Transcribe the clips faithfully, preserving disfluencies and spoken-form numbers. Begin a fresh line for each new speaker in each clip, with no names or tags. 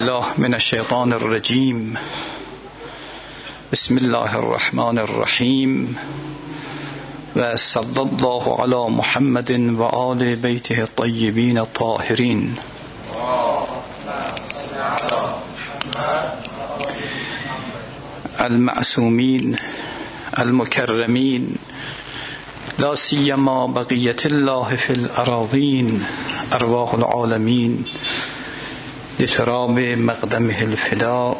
الله من الشیطان الرجیم. بسم الله الرحمن الرحیم و صلی الله علی محمد و آل بیته الطیبین الطاهرین. المعصومین المکرمین لا سیما بقیت الله فی الاراضین ارواح العالمین لتراب مقدمه الفداء.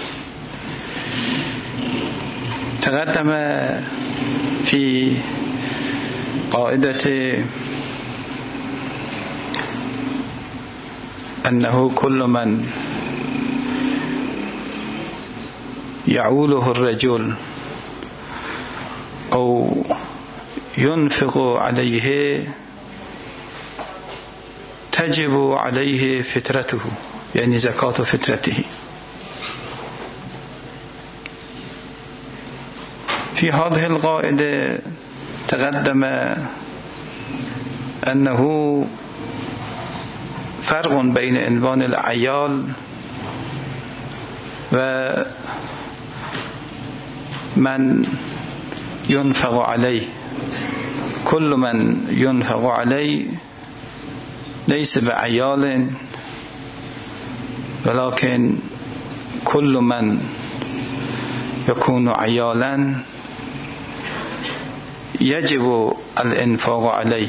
تقدم في قاعدة أنه كل من يعوله الرجل أو ينفق عليه تجب عليه فطرته، يعني زكاة فطرته. في هذه القاعدة تقدم أنه فرق بين عنوان العيال ومن ينفق عليه. كل من ينفق عليه ليس بعيال، ولكن كل من يكون عيالا يجب الانفاق عليه.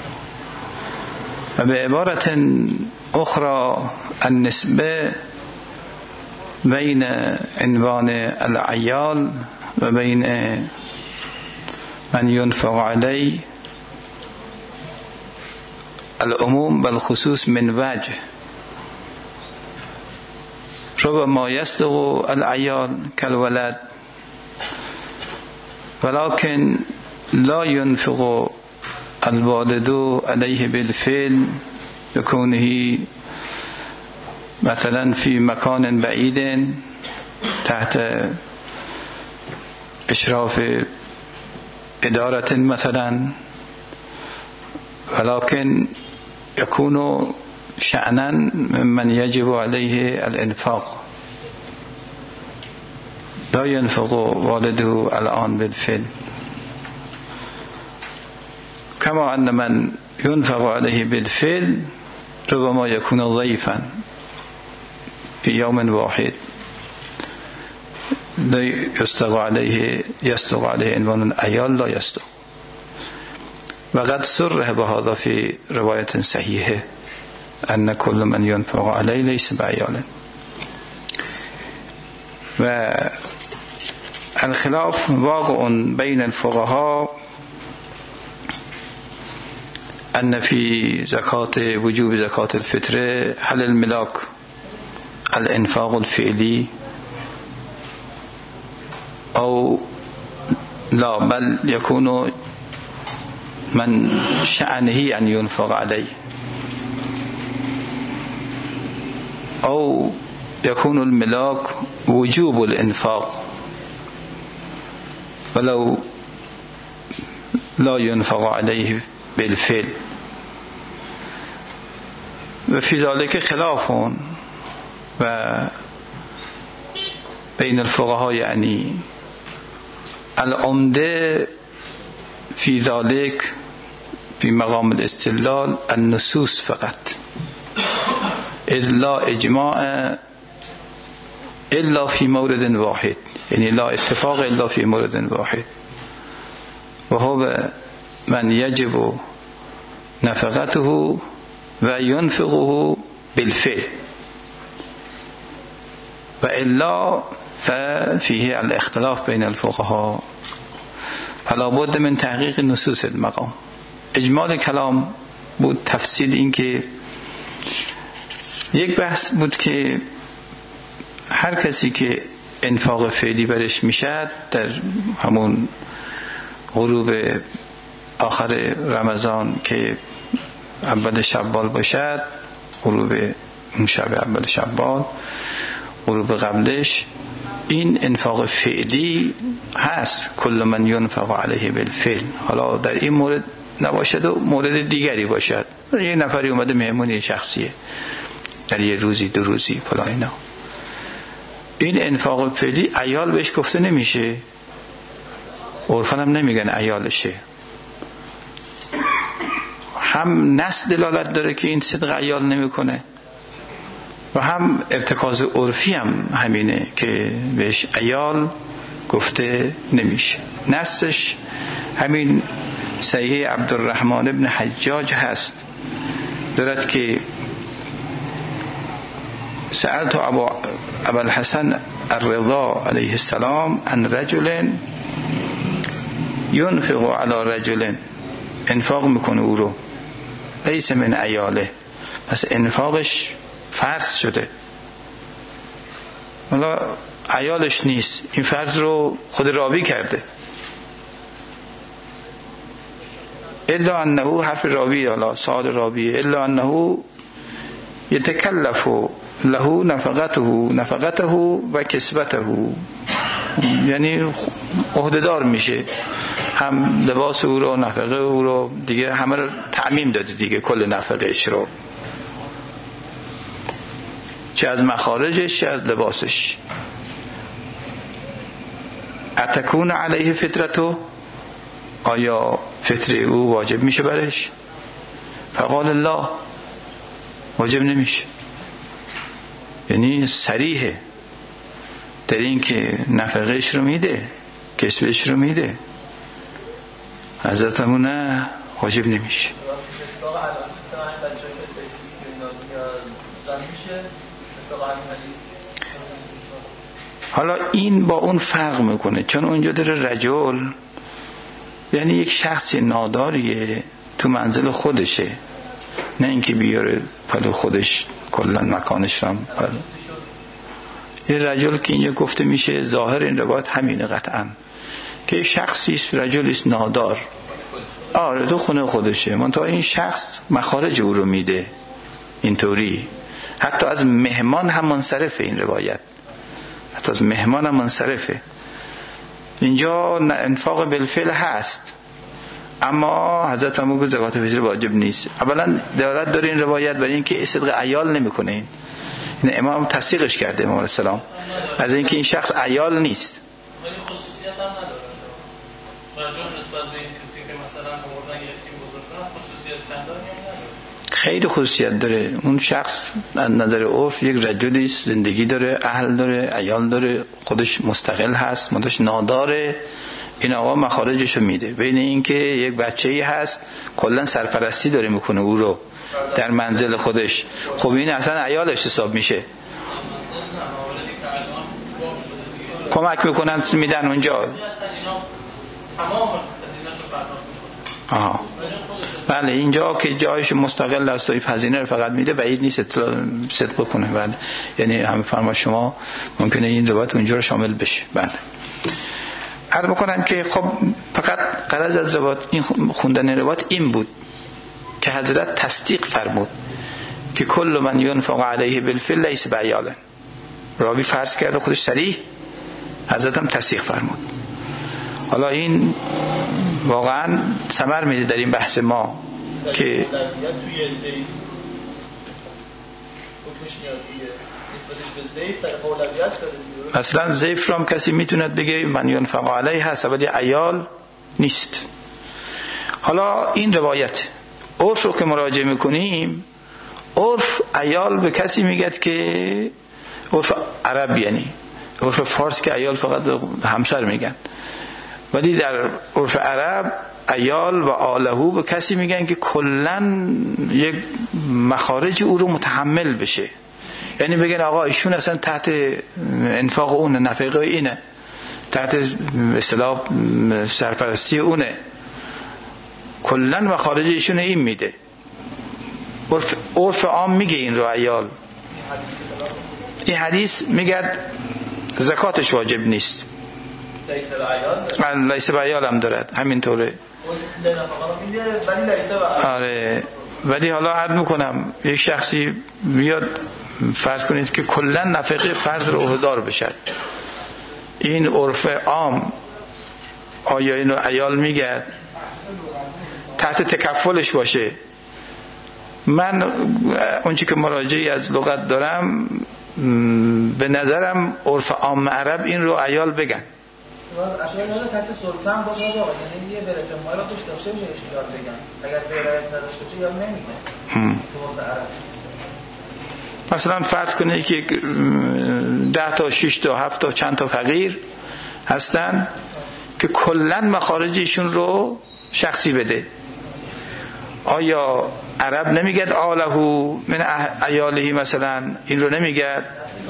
وبعبارة أخرى النسبة بين عنوان العيال وبين من ينفق عليه العموم بالخصوص من وجه. ربما يصدق العيال كالولد، ولكن لا ينفق الوالد عليه بالفعل لكونه مثلا في مكان بعيد تحت إشراف إدارة مثلا، ولكن يكون شأنا ممن يجب عليه الإنفاق. لا ينفق والده الآن بالفعل، كما أن من ينفق عليه بالفعل ربما يكون ضيفا في يوم واحد لا يستغ عليه يستغ عليه عنوان العيال لا يستغ. وقد صرح بهذا في رواية صحيحة أن كل من ينفق عليه ليس بعيال. والخلاف واقع بين الفقهاء أن في زكاة وجوب زكاة الفطر هل الملاك الإنفاق الفعلي أو لا، بل يكون من شأنه أن ينفق عليه، أو يكون الملاك وجوب الإنفاق ولو لا ينفق عليه بالفعل. وفي ذلك خلاف بين الفقهاء، يعني العمدة في ذلك في مقام الاستدلال النصوص فقط، إذ لا إجماع إلا في مورد واحد، يعني لا اتفاق إلا في مورد واحد، وهو من يجب نفقته وينفقه بالفعل، وإلا ففيه الاختلاف بين الفقهاء. فلا بد من تحقیق نصوص المقام. اجمال کلام بود تفصیل این که یک بحث بود که هر کسی که انفاق فعلی برش میشد در همون غروب آخر رمضان که اول شوال باشد، غروب اون شب اول شوال، غروب قبلش، این انفاق فعلی هست. کل من ينفق علیه بالفعل. حالا در این مورد نباشد و مورد دیگری باشد. یه نفری اومده مهمونی شخصیه، در یه روزی دو روزی فلان اینا. این انفاق فعلی عیال بهش گفته نمیشه، عرفاً هم نمیگن عیالشه. هم نص دلالت داره که این صدق عیال نمیکنه و هم ارتکاز عرفی هم همینه که بهش عیال گفته نمیشه. نصش همین صحیح عبدالرحمن ابن حجاج هست، دارد که سألت ابا ابوالحسن الرضا علیه السلام عن رجل ينفق على رجل، انفاق میکنه او رو، لیس من عیاله، پس انفاقش فرض شده، حالا عیالش نیست، این فرض رو خود راوی کرده. الا انه حرف راوی، حالا سؤال راوی، الا انه یتکلف له نفقته نفقته و کسبته، یعنی عهده‌دار میشه، هم لباس او رو، نفقه او رو، دیگه همه رو تعمیم داده دیگه، کل نفقهش رو، چه از مخارجش چه از لباسش. اتکون علیه فطرتو، آیا فطره او واجب میشه برش؟ فقال الله، واجب نمیشه. یعنی صریحه در این که نفقهش رو میده، کسبش رو میده. حضرتمون نه، واجب نمیشه. حالا این با اون فرق میکنه، چون اونجا داره رجل، یعنی یک شخص ناداریه تو منزل خودشه، نه اینکه بیاره پلو خودش کلا مکانش رو پلو. یه رجل که اینجا گفته میشه، ظاهر این روایت همینه قطعا، که یک شخصی است، رجلی است نادار، آره تو خونه خودشه، منتها این شخص مخارج او رو میده اینطوری. حتی از مهمان هم منصرفه این روایت، حتی از مهمان هم منصرفه. اینجا انفاق بالفعل هست، اما حضرت هم گفت زکات فطر واجب نیست. اولا دلالت داره این روایت برای اینکه صدق عیال نمیکنه. این این امام تصدیقش کرده، امام السلام، از اینکه این شخص عیال نیست.
ولی خصوصیت هم نداره. رجل نسبت به این کسی که مثلا آوردن یتیم بزرگ کنن خصوصیت چندانی هم نداره.
خیلی خصوصیت داره. اون شخص از نظر عرف یک رجلی است، زندگی داره، اهل داره، عیال داره، خودش مستقل هست، مدش ناداره. این آقا مخارجشو میده. بین این که یک بچه‌ای هست کلا سرپرستی داره میکنه او رو در منزل خودش، خب این اصلا عیالش حساب میشه. کمک میکنن میدن اونجا. آها. بله اینجا که جایش مستقل است و هزینه رو فقط میده، بعید نیست صدق بکنه. بله یعنی هم فرما شما ممکنه این روایت اونجا رو شامل بشه. بله عرض میکنم که خب فقط غرض از روایت این خوندن روایت این بود که حضرت تصدیق فرمود که کل من ينفق علیه بالفعل لیس بعیالا. راوی فرض کرده خودش صریح، حضرت هم تصدیق فرمود. حالا این واقعا ثمر میده در این بحث ما که مثلا زیف رو هم کسی میتوند بگه من ينفق علیه هست ولی عیال نیست. حالا این روایت عرف رو که مراجعه میکنیم، عرف عیال به کسی میگد که عرف عرب، یعنی عرف فارس که عیال فقط به همسر میگن، ولی در عرف عرب عیال و آلهو به کسی میگن که کلن یک مخارج او رو متحمل بشه. یعنی بگن آقا ایشون اصلا تحت انفاق اونه، نفقه اینه، تحت اصطلاح سرپرستی اونه، کلن مخارج ایشون این میده. عرف, عرف عام میگه این رو عیال. این حدیث میگه زکاتش واجب نیست، لیس بعیال هم دارد همینطوره. آره ولی حالا عرض میکنم یک شخصی بیاد فرض کنید که کلا نفقه فرض رو عهده‌دار بشه، این عرف عام آیا اینو عیال میگه تحت تکفلش باشه، من اونچه که مراجعی از لغت دارم به نظرم عرف عام عرب این رو عیال بگن.
اشیاء یاد تحت سلطان باشه آقا، یعنی یه ولایت مالا توش داشته باشه یاد بگن، اگر ولایت نداشته باشه یاد نمیگن. تو عرب
مثلا فرض کنه که ده تا شش تا هفت تا چند تا فقیر هستن که کلن مخارج ایشون رو شخصی بده، آیا عرب نمیگد آلهو من عیالهی مثلا این رو نمیگد؟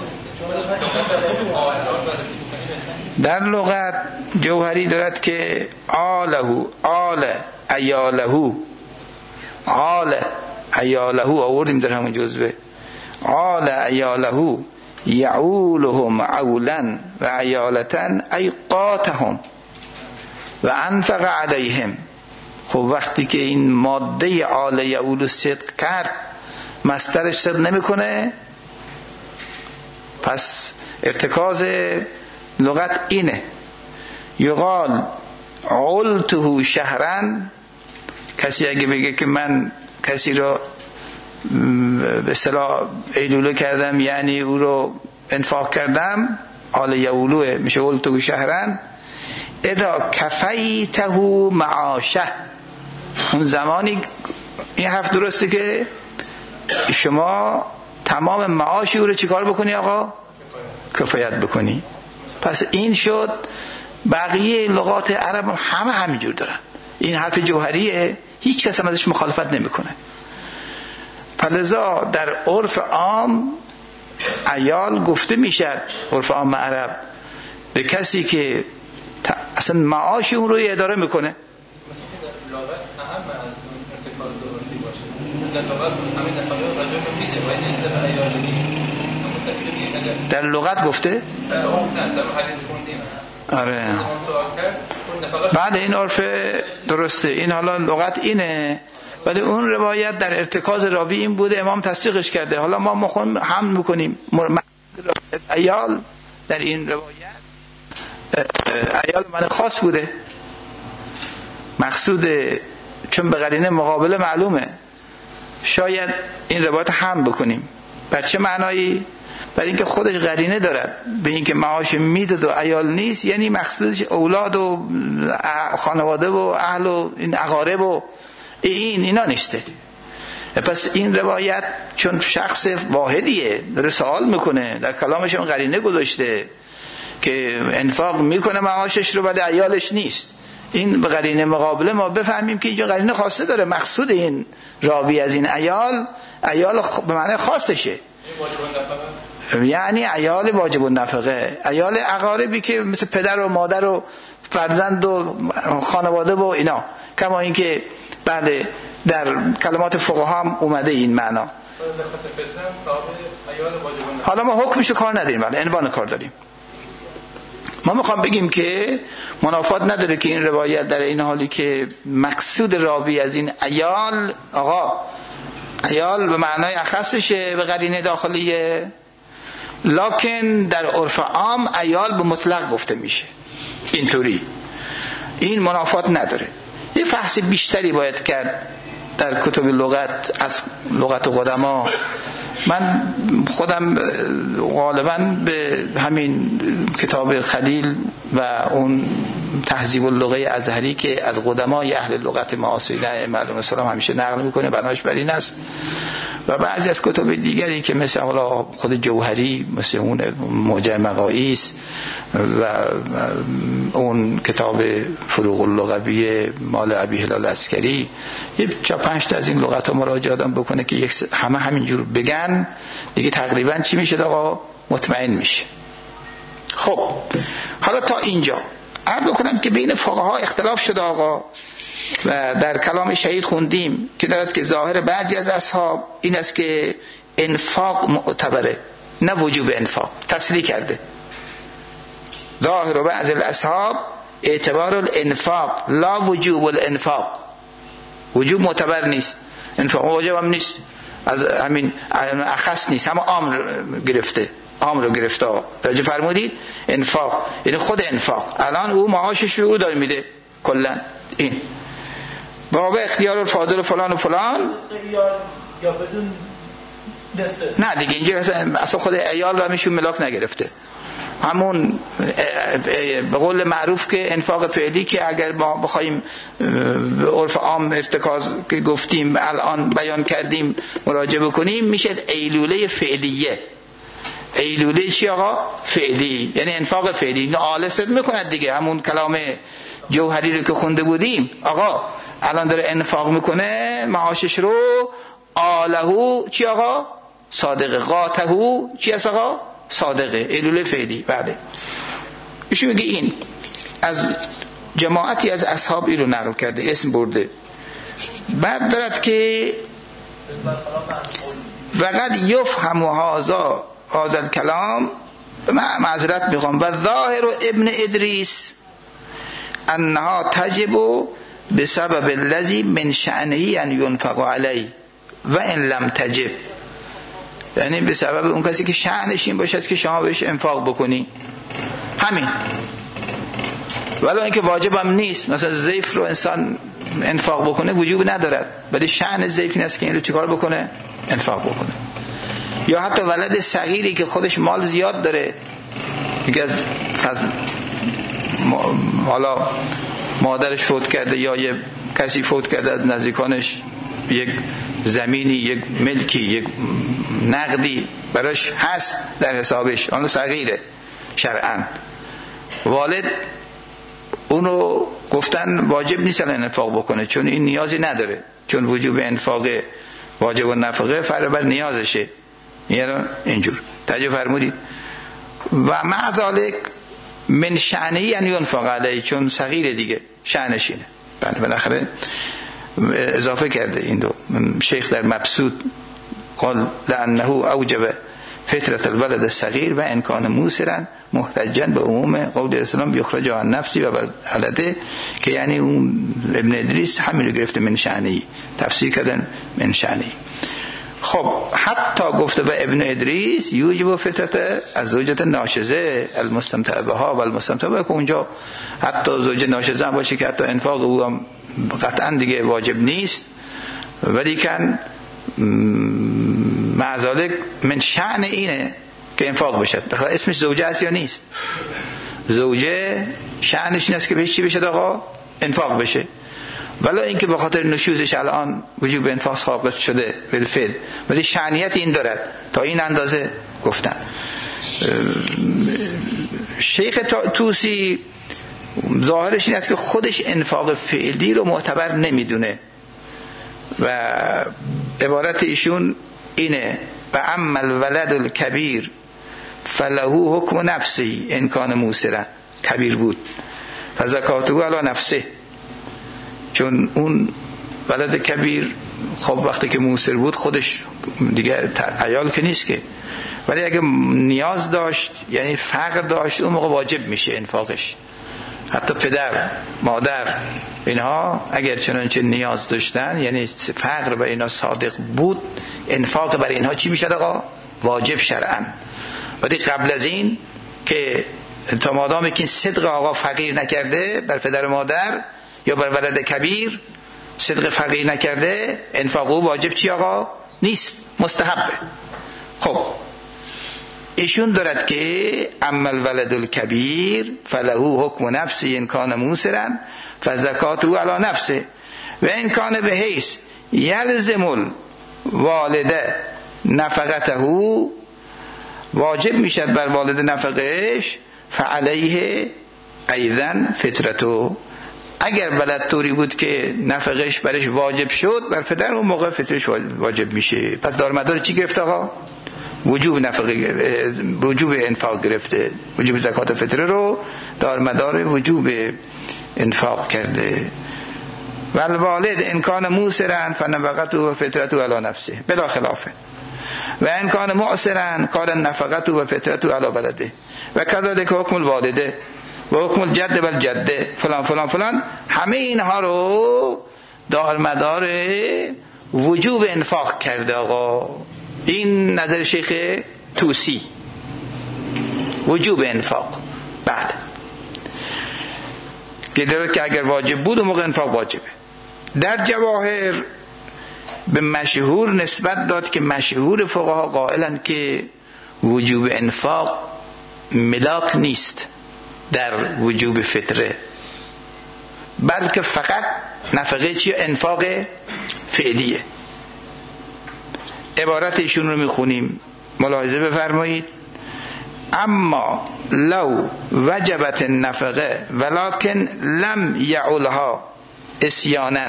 در لغت جوهری دارد که آلهو آل عیالهو آل عیالهو آوردیم در همون جزوه آل عیالهو یعولهم عولا و عیالتن ای قاتهم و انفق علیهم. خب وقتی که این ماده آل یعول صدق کرد مصدرش صدق نمیکنه، پس ارتکاز لغت اینه. یقال علته شهرن، کسی اگه بگه که من کسی رو به اصطلاح ایلوله کردم یعنی او رو انفاق کردم، آل یعولوه میشه علته شهرن. اذا کفیته معاشه، اون زمانی این حرف درسته که شما تمام معاش او رو چیکار بکنی آقا؟ کفایت بکنی. پس این شد. بقیه لغات عرب هم همه همینجور دارن. این حرف جوهریه، هیچ کس هم ازش مخالفت نمیکنه. فلذا در عرف عام عیال گفته میشد، عرف عام عرب، به کسی که اصلا معاش اون رو اداره میکنه.
لغت اهم از ارتکاز عرفی باشه. در لغت همین دفعه راجع به میده و این است عیالگی
در لغت گفته؟
در اون نه در حدیث خوندیم.
آره. بعد این عرف درسته، این حالا لغت اینه، ولی اون روایت در ارتکاز راوی این بوده، امام تصدیقش کرده. حالا ما مخون حمل میکنیم عیال در این روایت عیال من خاص بوده، مقصود چون به قرینه مقابله معلومه، شاید این روایت هم بکنیم. بر چه معنایی؟ برای اینکه خودش قرینه دارد به اینکه معاش میداد و عیال نیست، یعنی مقصودش اولاد و خانواده و اهل و این اقارب و این اینا نیسته. پس این روایت چون شخص واحدیه داره سوال میکنه، در کلامش هم قرینه گذاشته که انفاق میکنه معاشش رو ولی عیالش نیست، این به قرینه مقابله ما بفهمیم که اینجا قرینه خاصه داره. مقصود این راوی از این عیال عیال به معنی خاصشه، یعنی عیال واجب النفقه، عیال اقاربی که مثل پدر و مادر و فرزند و خانواده و اینا، کما اینکه بله در کلمات فقها هم اومده این معنا. حالا ما حکمشو کار نداریم، ولی عنوان کار داریم. ما میخوام بگیم که منافات نداره که این روایت در این حالی که مقصود راوی از این عیال، آقا عیال به معنای اخصشه به قرینه داخلیه، لکن در عرف عام عیال به مطلق گفته میشه اینطوری. این منافات نداره. یه فحص بیشتری باید کرد در کتب لغت از لغت قدما. من خودم غالبا به همین کتاب خلیل و اون تهذیب اللغه ازهری که از قدمای اهل لغت معاصرین معلوم اسلام همیشه نقل میکنه بناش بر این است، و بعضی از کتب دیگری که مثل حالا خود جوهری، مثل اون معجم مقاییس و اون کتاب فروغ اللغوی مال ابی هلال عسکری، یه چهار پنج تا از این لغت ها مراجعه آدم بکنه که یک همه همینجور بگن دیگه تقریبا چی میشه آقا؟ مطمئن میشه. خب حالا تا اینجا عرض بکنم که بین فقها اختلاف شده آقا، و در کلام شهید خوندیم که دارد که ظاهر بعضی از اصحاب این است که انفاق معتبره نه وجوب انفاق، تصریح کرده. ظاهر بعض الاصحاب اعتبار الانفاق لا وجوب الانفاق، وجوب معتبر نیست، انفاق واجب هم نیست، از همین اخص نیست، همه عام گرفته، عام رو گرفته. توجه فرمودید؟ انفاق یعنی خود انفاق، الان او معاشش رو داره میده کلا. این باب اختیار الفاضل فلان و فلان
یا بدون نصف؟
نه دیگه اینجا اصلا خود عیال را میشون ملاک نگرفته، همون به قول معروف که انفاق فعلی که اگر ما بخوایم به عرف عام ارتکاز که گفتیم الان بیان کردیم مراجعه بکنیم میشه ایلوله فعلیه. ایلوله چی آقا؟ فعلی، یعنی انفاق فعلی. اینو آله صد میکند دیگه، همون کلام جوهری رو که خونده بودیم. آقا الان داره انفاق میکنه معاشش رو، آلهو چی آقا؟ صادقه. قاتهو چی است آقا؟ صادقه. ایلوله فعلی. بعد ایشون میگه این از جماعتی از اصحاب این رو نقل کرده، اسم برده. بعد دارد که وقد یفهم هذا هذا الکلام، معذرت میخوام، و ظاهر ابن ادریس انها تجب بسبب الذی من شأنه ان ينفق علیه و ان لم تجب، یعنی به سبب اون کسی که شأنش این باشد که شما بهش انفاق بکنی، همین. ولی اینکه واجب هم نیست، مثلا ضعیف رو انسان انفاق بکنه وجوب ندارد، ولی شأن ضعیف این است که این رو چیکار بکنه؟ انفاق بکنه. یا حتی ولد صغیری که خودش مال زیاد داره، دیگه از از حالا مادرش فوت کرده یا یه کسی فوت کرده از نزدیکانش، یک زمینی، یک ملکی، یک نقدی براش هست در حسابش، آن صغیره شرعاً، والد اونو گفتن واجب نیست الان انفاق بکنه چون این نیازی نداره، چون وجوب انفاق واجب و نفقه فرع بر نیازشه، یعنی اینجور توجه فرمودید. و مع ذلک من شأنه یعنی ینفق علیه، چون صغیر دیگه شأنش اینه. بله بالاخره اضافه کرده این دو شیخ در مبسوط، قال لانه اوجب فطرة الولد الصغير و ان كان موسرا محتجا به عموم قول اسلام بیخرج عن نفسی و ولده، که یعنی اون ابن ادریس همین رو گرفته من شأنه، تفسیر کردن من شأنه. خب حتی گفته به ابن ادریس یوجب فطرت از زوجت ناشزه المستمتع بها و المستمتع بها، که اونجا حتی زوجه ناشزه هم باشه که حتی انفاق او هم قطعا دیگه واجب نیست، ولی کن معذالک من شأن اینه که انفاق بشد. اسمش زوجه است یا نیست؟ زوجه شأنش این است که بهش چی بشد آقا؟ انفاق بشه. ولی اینکه به خاطر نشوزش الان وجوب انفاق ساقط شده بالفعل، ولی شأنیت این دارد تا این اندازه گفتن. شیخ توسی ظاهرش این است که خودش انفاق فعلی رو معتبر نمیدونه و عبارت ایشون اینه: و اما الولد الکبیر فله حکم نفسی ان کان موسرا، کبیر بود فزکاته علی نفسه، چون اون ولد کبیر خب وقتی که موسر بود خودش دیگه عیال که نیست که، ولی اگه نیاز داشت یعنی فقر داشت اون موقع واجب میشه انفاقش. حتی پدر مادر اینها اگر چنانچه نیاز داشتن یعنی فقر بر اینها صادق بود، انفاق بر اینها چی میشد آقا؟ واجب شرعاً. ولی قبل از این که تا مادامی که این صدق آقا فقیر نکرده بر پدر مادر یا بر ولد کبیر صدق فقیر نکرده، انفاق او واجب چی آقا؟ نیست، مستحبه. خب ایشون دارد که اما الولد الکبیر فله حکم نفسی ان کان موسرا فزکاته علی نفسه و ان کان به حیث یلزم الوالده نفقته، واجب میشد بر والد نفقهش، فعلیه ایضا فطرتو، اگر بلد طوری بود که نفقهش برش واجب شد بر پدر اون موقع فطرش واجب میشه. پس دارمدار چی گرفت آقا؟ وجوب نفقه، وجوب انفاق گرفته، وجوب زکات فطره رو دارمدار وجوب انفاق کرده. والوالد ان کان موسرا فنفقته و فطرته علی نفسه بلا خلافه و ان کان معسرا کان نفقته و فطرته علی ولده و کذالک حکم الوالده و حکم الجد و الجده فلان فلان فلان. همه اینها رو دارمدار وجوب انفاق کرده آقا. این نظر شیخ توسی، وجوب انفاق. بله که داره که اگر واجب بود اون موقع انفاق واجبه. در جواهر به مشهور نسبت داد که مشهور فقها قائلند که وجوب انفاق ملاک نیست در وجوب فطره، بلکه فقط نفقه چیه؟ انفاق فعلیه. عبارت ایشون رو میخونیم، ملاحظه بفرمایید. اما لو وجبت النفقه ولكن لم يعلها اسیانا،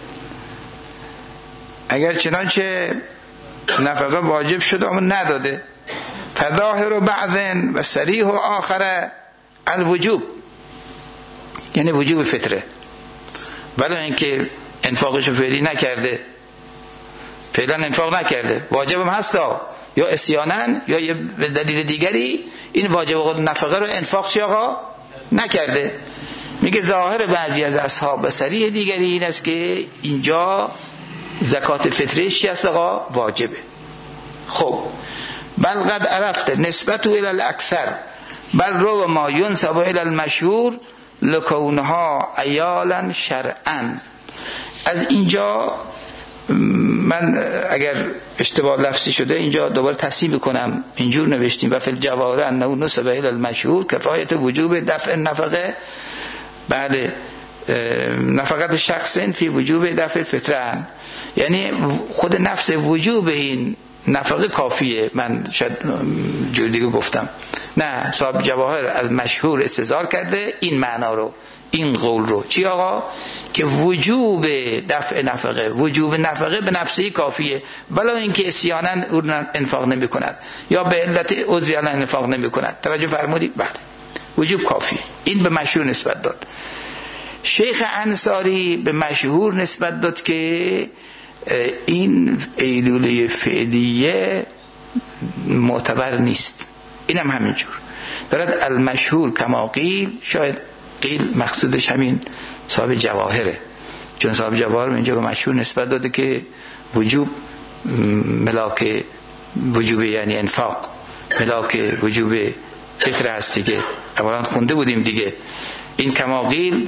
اگر چنانچه نفقه واجب شده اما نداده، فظاهر بعض و صریح آخر الوجوب، یعنی وجوب فطره، ولی اینکه انفاقش فعلی نکرده، فعلا انفاق نکرده، واجبم هستا یا اسیانن یا به دلیل دیگری این واجب نفقه رو انفاق چی آقا نکرده. میگه ظاهر بعضی از اصحاب و صریح دیگری این است که اینجا زکات فطره چی است آقا؟ واجبه. خب بل قد عرفت نسبت الى الاکثر بل رو ما ینسب الى المشهور لکونها عیالا شرعا. از اینجا من اگر اشتباه لفظی شده اینجا دوباره تصحیح کنم، اینجور نوشتیم و فی الجواهر انه نسب الى المشهور کفایت وجوب دفع نفقه، بله نفقت شخص فی وجوب دفع فطره، یعنی خود نفس وجوب این نفقه کافیه. من شاید جور دیگه گفتم، نه صاحب جواهر از مشهور استظهار کرده این معنا رو، این قول رو. چی آقا؟ که وجوب دفع نفقه، وجوب نفقه به نفسه کافیه، ولی اینکه اسیانا اون انفاق نمی کند یا به علت عذریانا انفاق نمی کند. توجه فرمودید؟ بله وجوب کافیه. این به مشهور نسبت داد. شیخ انصاری به مشهور نسبت داد که این ایلوله فعلیه معتبر نیست. اینم هم همینجور دارد المشهور کما قیل، شاید قیل مقصودش همین صاحب جواهره، چون صاحب جواهر اینجا به مشهور نسبت داده که وجوب ملاک وجوب یعنی انفاق ملاک وجوب فطره هست دیگه، اولا خونده بودیم دیگه. این کما قیل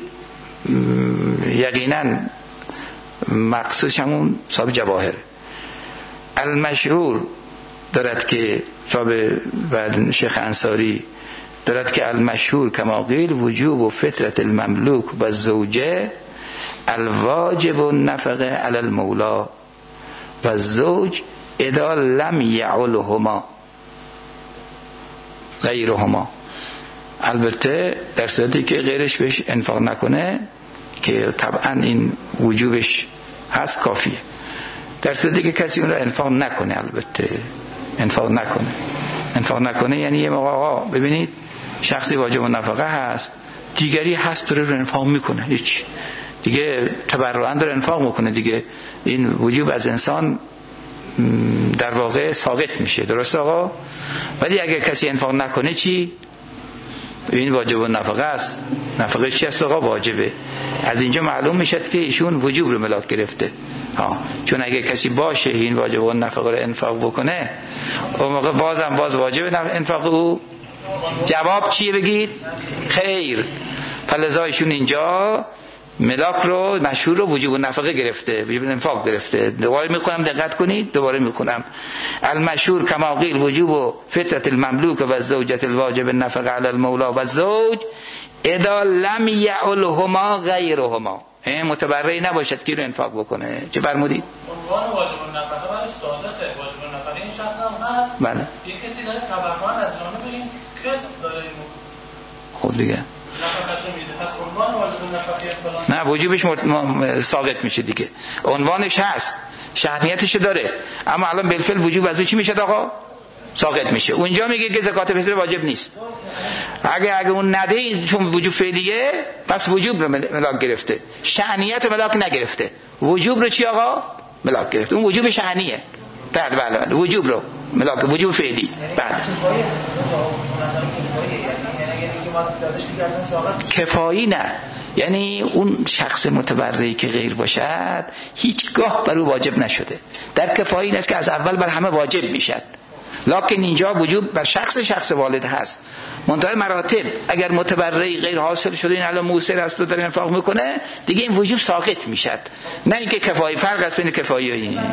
یقینا مقصودش همون صاحب جواهره. المشهور دارد که صاحب بعد شیخ انصاری دارد که المشهور کما قیل وجوب و فطرت المملوک و زوجه الواجب و نفقه علی المولا و زوج اذا لم یعلهما غیرهما، البته در صورتی که غیرش بهش انفاق نکنه که طبعا این وجوبش هست کافیه. در صورتی که کسی اون رو انفاق نکنه، البته انفاق نکنه انفاق نکنه یعنی یه موقع آقا ببینید شخصی واجب و نفقه هست، دیگری هست داره رو انفاق میکنه، هیچ دیگه تبرعاً داره انفاق میکنه دیگه، این وجوب از انسان در واقع ساقط میشه. درسته آقا؟ ولی اگر کسی انفاق نکنه چی؟ این واجب و نفقه است، نفقه چی است آقا؟ واجبه. از اینجا معلوم میشه که ایشون وجوب رو ملاک گرفته ها، چون اگه کسی باشه این واجب و نفقه رو انفاق بکنه اون موقع بازم باز واجب انفاق او. جواب چیه بگید؟ خیر. فلذا ایشون اینجا ملاک رو مشهور رو وجوب و نفقه گرفته، وجوب انفاق گرفته. دوباره میخونم دقت کنید، دوباره میخونم المشهور کما قیل وجوب و فطرت المملوک و زوجت الواجب النفقه علی المولا و الزوج اذا لم یعلهما غیرهما، متبرعی نباشد که رو انفاق بکنه. چه فرمودید؟
عنوان واجب النفقه برای صادقه، واجب النفقه این شخص هم هست،
بله
یه کسی داره تبرعاً از جانب این کسب داره این
خب دیگه نه وجوبش مر... ساقط میشه دیگه، عنوانش هست شرعیتش داره، اما الان بالفعل وجوب از او چی میشه آقا؟ ساقط میشه. اونجا میگه که زکات فطره واجب نیست. اگه اگه اون نده چون وجوب فعلیه پس وجوب رو ملاک گرفته، شأنیت رو ملاک نگرفته. وجوب رو چی آقا؟ ملاک گرفته. اون وجوب شأنیه. بله بله بله وجوب رو ملاک، وجوب فعلی. بله کفایی نه، یعنی اون شخص متبرعی که غیر باشد هیچگاه بر او واجب نشده. در کفایی این است که از اول بر همه واجب میشد،
لکن اینجا وجوب بر شخص شخص والد هست. منتهای مراتب اگر متبرعی غیر حاصل شده این الان موثر است و داره انفاق میکنه دیگه این وجوب ساقط میشد، نه اینکه کفایی. فرق است بین کفایی و این.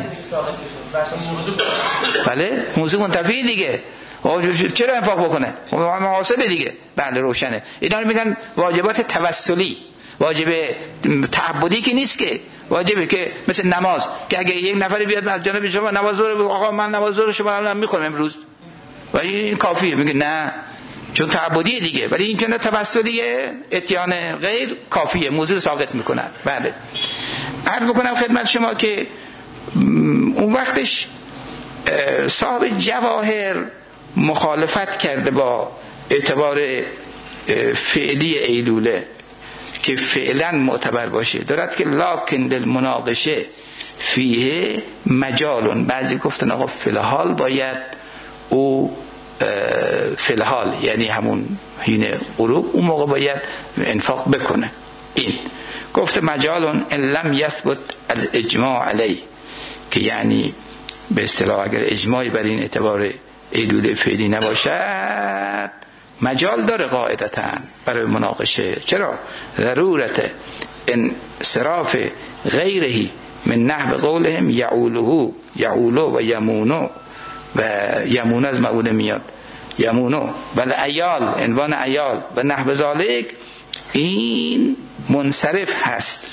بله موضوع منتفی دیگه. چرا انفاق بکنه؟ حاصل دیگه. بله روشنه. اینا رو میگن واجبات توسلی. واجب تعبدی که نیست، که واجبه که مثل نماز، که اگه یک نفر بیاد از جانب شما نماز ظهر، آقا من نماز ظهر شما الان میخونم امروز، ولی این کافیه. میگه نه چون تعبدیه دیگه، ولی این که نه توسلیه، اتیان غیر کافیه، موضوع ساقط میکنه. بله عرض بکنم خدمت شما که اون وقتش صاحب جواهر مخالفت کرده با اعتبار فعلی ایلوله که فعلا معتبر باشه، دارد که لکن للمناقشه فیه مجالون. بعضی گفتن آقا فلحال باید او فلحال یعنی همون حین غروب اون موقع باید انفاق بکنه. این گفته مجالون ان لم یثبت الاجماع علیه، که یعنی به اصطلاح اگر اجماعی بر این اعتبار ایلوله فعلی نباشد مجال داره قاعدتاً برای مناقشه. چرا؟ ضرورت انصراف غیره من نحو قولهم یعوله یعولو و یمونو، و یمون از مقوله میاد یمونو بل ایال عنوان ایال و نحو ذالک، این منصرف هست.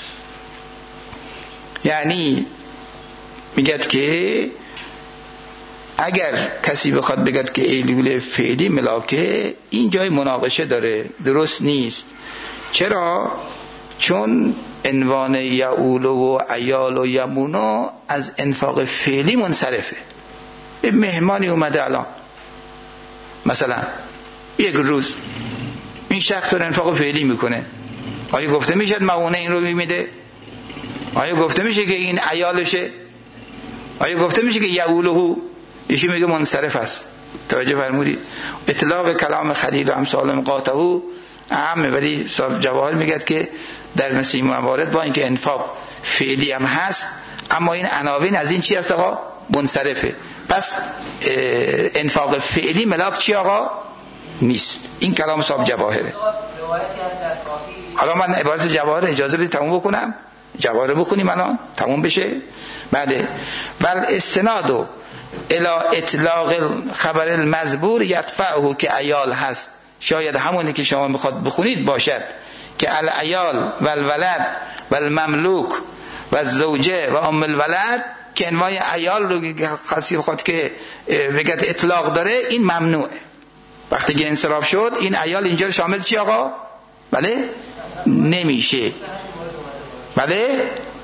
یعنی میگد که اگر کسی بخواد بگد که ایلول فعلی ملاکه، این جای مناقشه داره، درست نیست. چرا؟ چون عنوان یعول و ایال و یمونو از انفاق فعلی منصرفه. به مهمانی اومده الان مثلا یک روز این شخص رو انفاق فعلی میکنه، آیا گفته میشد معونه این رو میده؟ آیا گفته میشه که این ایالشه؟ آیا گفته میشه که یعولهو؟ یکی میگه منصرف است. توجه فرمودید؟ اطلاق کلام خلیل و امثال مقاطعه عامه، ولی صاحب جواهر میگه که در مثل این موارد با اینکه انفاق فعلی هم هست اما این عناوین از این چی هست آقا؟ منصرفه. پس انفاق فعلی ملاک چی آقا؟ نیست. این کلام صاحب جواهره. حالا من عبارت جواهر اجازه بدید تموم بکنم؟ جواهر بخونیم الان تموم بشه؟ بله. ول استنادو الى اطلاق خبر المزبور یدفعه، که ایال هست، شاید همونی که شما میخواد بخونید باشد که الایال و الولد و المملوک و الزوجه و ام الولد، که انواع ایال رو خاصی بخواد که بگد اطلاق داره، این ممنوعه. وقتی که انصراف شد این ایال اینجا شامل چی آقا؟ بله نمیشه. بله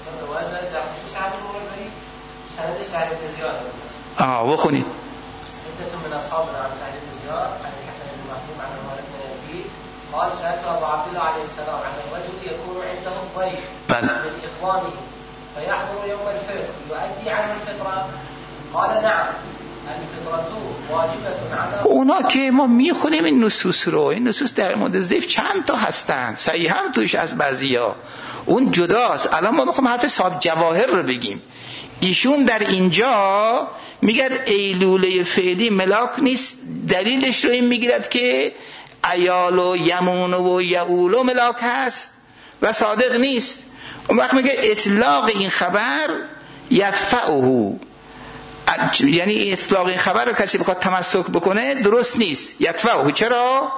آه بخونید.
عدة من أصحابنا عن سعيد بن زياد عن الحسن بن محمود عن عمر بن يزيد قال سألت أبا عبد الله عليه السلام عن الرجل يكون عنده ضيف من إخوانه فيحضر يوم الفطر يؤدي عنه الفطرة؟ قال نعم الفطرة واجبة على.
اونا که ما میخونیم این نصوص رو، این نصوص در مورد ضیف چند تا هستن، صحیح هم توش از بعضیا، اون جداست. الان ما میخوام حرف صاحب جواهر رو بگیم. ایشون در اینجا میگه ایلوله فعلی ملاک نیست، دلیلش رو این میگیرد که ایال و یمون و یعول و ملاک هست و صادق نیست. اون وقت میگه اطلاق این خبر یدفعه، یعنی اطلاق این خبر رو کسی بخواد تمسک بکنه درست نیست. یدفعه چرا؟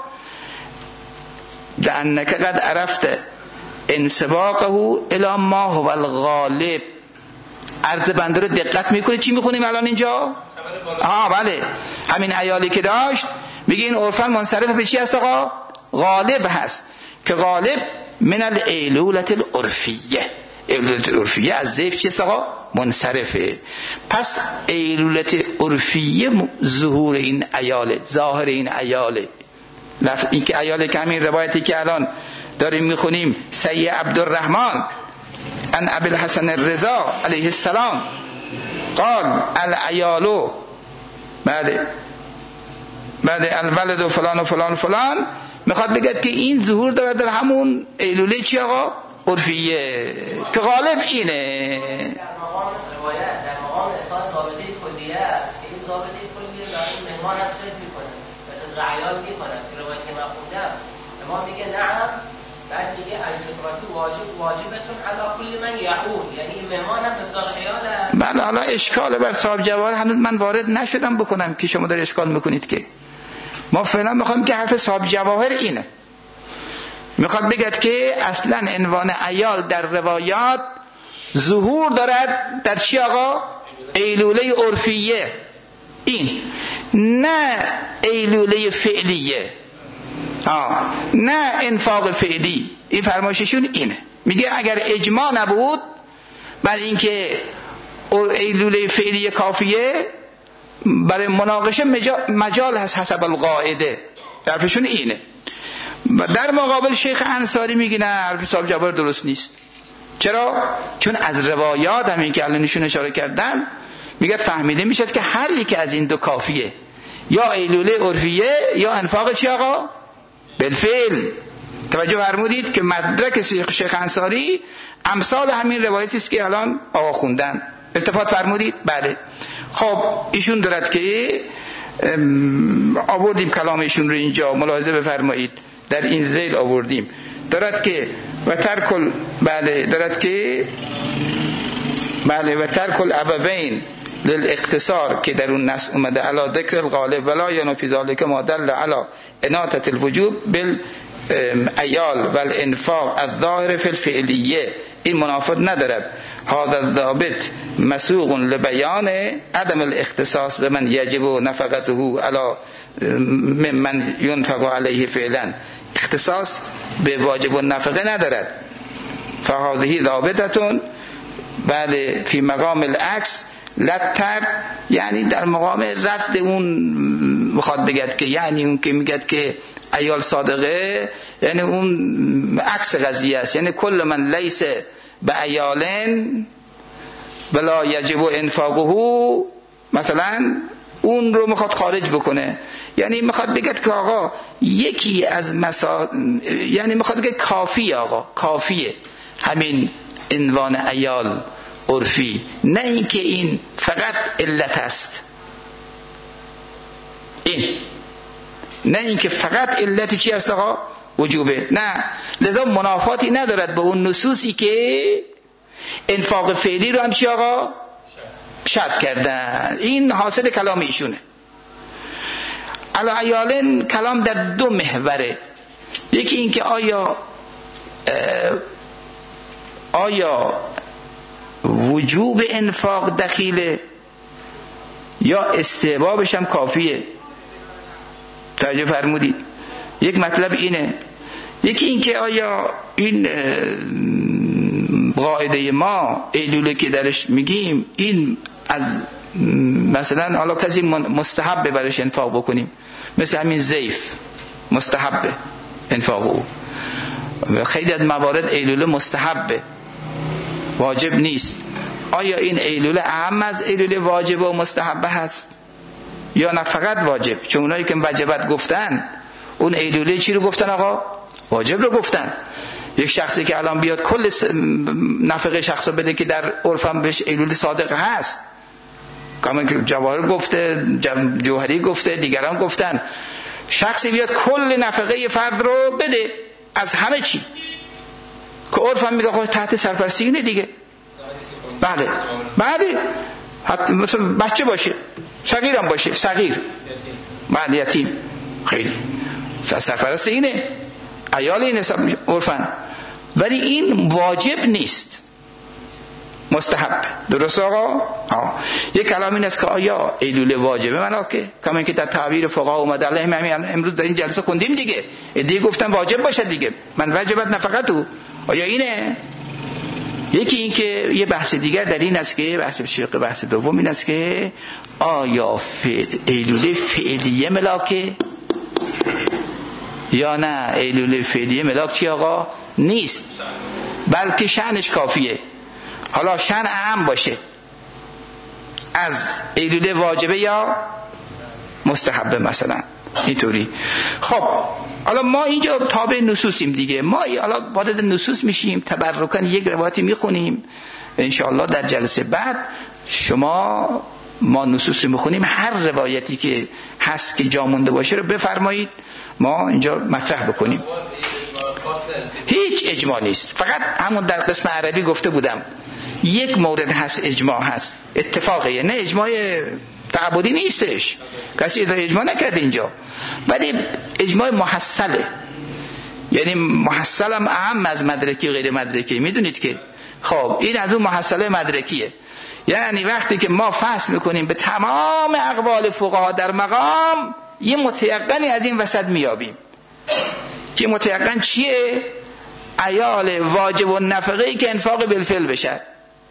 لأنک قد عرفت انسباقه الی ما هو الغالب. عرض بنده رو دقت میکنه. چی میخونیم الان اینجا؟ آها بله همین ایالی که داشت میگه این عرفاً منصرف به چی هست آقا؟ غالب هست، که غالب من الایلولت العرفیه. ایلولت العرفیه از ضیف چی هست آقا؟ منصرفه. پس ایلولت عرفیه ظهور این ایاله، ظاهر این ایاله. این که ایاله که همین روایتی که الان داریم میخونیم سید عبدالرحمن ان ابی الحسن الرضا علیه السلام قال العیالو بعد بعد الولد و فلان و فلان و فلان، میخواد بگه که این ظهور داره در همون ایلوله چی آقا؟ عرفیه، که غالب اینه.
در مقام روایت در مقام اعطای ضابطه کلیه است که این ضابطه کلیه داریم اجماع هم چه میکنه مثل رعیال میکنه که روایت که من خوندم امام میگه نعم بعد میگه الفطرتی واجب واجبتون علی کل من یعود یعنی مهمان هم مصداق عیال.
بله حالا اشکال بر صاحب جواهر هنوز من وارد نشدم بکنم که شما در اشکال میکنید که ما فعلا میخوایم که حرف صاحب جواهر اینه میخواد بگد که اصلا عنوان عیال در روایات ظهور دارد در چی آقا؟ ایلوله عرفیه این نه ایلوله فعلیه آه. نه انفاق فعلی این فرمایششون اینه میگه اگر اجماع نبود بل اینکه ایلوله فعلی کافیه برای مناقشه مجال هست حسب القاعده حرفشون اینه و در مقابل شیخ انصاری میگه نه حرف صاحب جواهر درست نیست. چرا؟ چون از روایات همین که الانشون اشاره کردن میگه فهمیده میشد که هر یک از این دو کافیه یا ایلوله عرفیه یا انفاق چی آقا؟ بالفعل. توجه فرمودید که مدرک شیخ انصاری امثال همین روایتی است که الان آقا خوندن. التفات فرمودید؟ بله. خب ایشون دارد که آوردیم کلام ایشون رو اینجا ملاحظه بفرمایید در این ذیل آوردیم دارد که و ترکل بله دارد که بله و ترکل ابوین للاختصار که در اون نص اومده علی ذکر الغالب ولا ینفی ذلک ما دل علی اناطه الوجوب بالعیال والانفاق الظاهر فی الفعلیه این منافات ندارد. هذا الضابط مسوق لبیان عدم الاختصاص بمن یجب نفقته علی ممن ينفق علیه فعلا اختصاص به واجب النفقه ندارد. فهذه ضابطتون بله فی مقام العکس لتر یعنی در مقام رد اون میخواد بگد که یعنی اون که میگد که عیال صادقه یعنی اون عکس قضیه است یعنی کل من لیس به عیالن بلا یجب انفاقه مثلا اون رو میخواد خارج بکنه یعنی میخواد بگد که آقا یکی از مسا یعنی میخواد بگد کافی آقا کافیه همین عنوان عیال عرفی نه اینکه این فقط علت است این نه اینکه فقط علت چی است آقا وجوبه نه لذا منافاتی ندارد به اون نصوصی که انفاق فعلی رو هم چی آقا شرط کردن. این حاصل کلام ایشونه. علی عیالن کلام در دو محوره یکی این که آیا آیا وجوب انفاق دخیله یا استحبابش هم کافیه. توجه فرمودید یک مطلب اینه. یکی این که آیا این قاعده ما ایلوله که درش میگیم این از مثلا حالا کسی مستحب برش انفاق بکنیم مثل همین زیف مستحب انفاق او خیلی از موارد ایلوله مستحبه واجب نیست. آیا این ایلوله اهم از ایلوله واجب و مستحبه هست یا نه فقط واجب؟ چون اونایی که وجبت گفتن اون ایلوله چی رو گفتن آقا؟ واجب رو گفتن. یک شخصی که الان بیاد کل نفقه شخص رو بده که در عرفم بهش ایلوله صادق هست کامان که جواهر گفته جوهری گفته دیگران گفتن شخصی بیاد کل نفقه فرد رو بده از همه چی که عرفم میگه خود تحت سرپرستی اینه دیگه. بله بله حتی مثلا بچه باشه صغیرم باشه صغیر بعد یتیم خیلی سرپرست اینه عیال این حساب میشه عرفن ولی این واجب نیست مستحب. درست آقا؟ آه. یک کلام این است که آیا ایلوله واجبه ملاکه کما اینکه در تعبیر فقها اومده علیهم همین امروز در این جلسه خوندیم دیگه دیگه گفتن واجب باشه دیگه من واجبت نفقتو آیا اینه؟ یکی این که یه بحث دیگر در این است که بحث شق بحث دوم این است که آیا فعل ایلوله فعلیه ملاکه یا نه ایلوله فعلیه ملاک چی آقا؟ نیست بلکه شأنش کافیه. حالا شأن اهم باشه از ایلوله واجبه یا مستحبه مثلا اینطوری. خب حالا ما اینجا تابع نصوصیم دیگه ما حالا وارد نصوص میشیم تبرکاً یک روایتی میخونیم انشاءالله در جلسه بعد شما ما نصوص رو میخونیم هر روایتی که هست که جا مونده باشه رو بفرمایید ما اینجا مطرح بکنیم. هیچ اجماع نیست، فقط همون در قسم عربی گفته بودم یک مورد هست اجماع هست، اتفاقیه، نه اجماع تعبدی نیستش، کسی اجماع نکرده اینجا، ولی اجماع محصله، یعنی محصل هم اهم از مدرکی و غیر مدرکی. میدونید که خب این از اون محصله مدرکیه، یعنی وقتی که ما فحص میکنیم به تمام اقوال فقها در مقام یه متیقنی از این وسط میابیم که متیقن چیه؟ عیال واجب و نفقه‌ای که انفاق بالفعل بشه،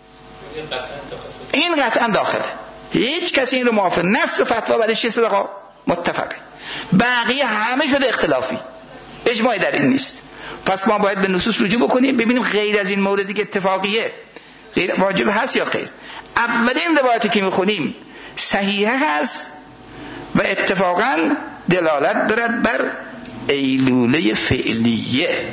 این قطعا داخله، هیچ کسی این رو موافق نفس و فتوا برای چه صدقا متفقه، بقیه همه شده اختلافی، اجماع در این نیست. پس ما باید به نصوص رجوع بکنیم ببینیم غیر از این موردی که اتفاقیه غیر واجب هست یا خیر. اولین روایتی که میخونیم صحیحه هست و اتفاقا دلالت دارد بر ایلوله فعلیه،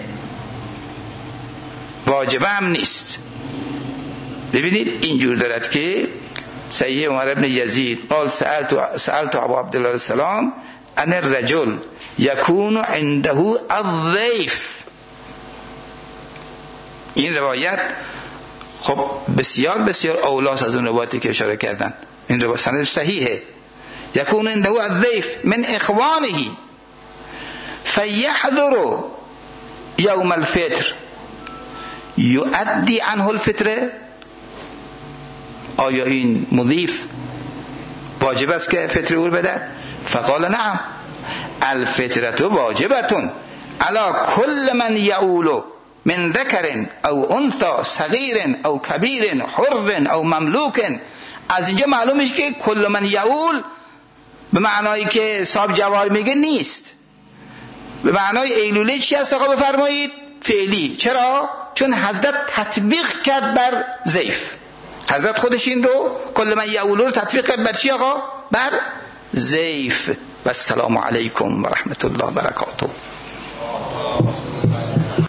واجبه هم نیست. ببینید اینجور دارد که صحیح عمر بن یزید قال سألت سألت ابو عبدالله السلام ان الرجل یکون عنده الضیف. این روایت خب بسیار بسیار اولاس از اون روایتی که اشاره کردن، این روایت سندش صحیحه. یکون عنده الضیف من اخوانه فیحضر یوم الفطر یؤدی عنه الفطره. آیا این مضیف واجب است که فطر او بده؟ فقال نعم الفطرة واجبة على كل من يؤول من ذكر او انثى صغير او كبير حر او مملوك. از اینجا معلوم میشه که کل من یؤول به معنایی که صاحب جوار میگه نیست، به معنای ایلوله چی هست آقا بفرمایید؟ فعلی. چرا؟ چون حضرت تطبیق کرد بر ضیف، حضرت خودش این رو کل من یؤول رو تطبیق کرد بر چی آقا؟ بر ضیف. و السلام علیکم و رحمت الله و برکاته.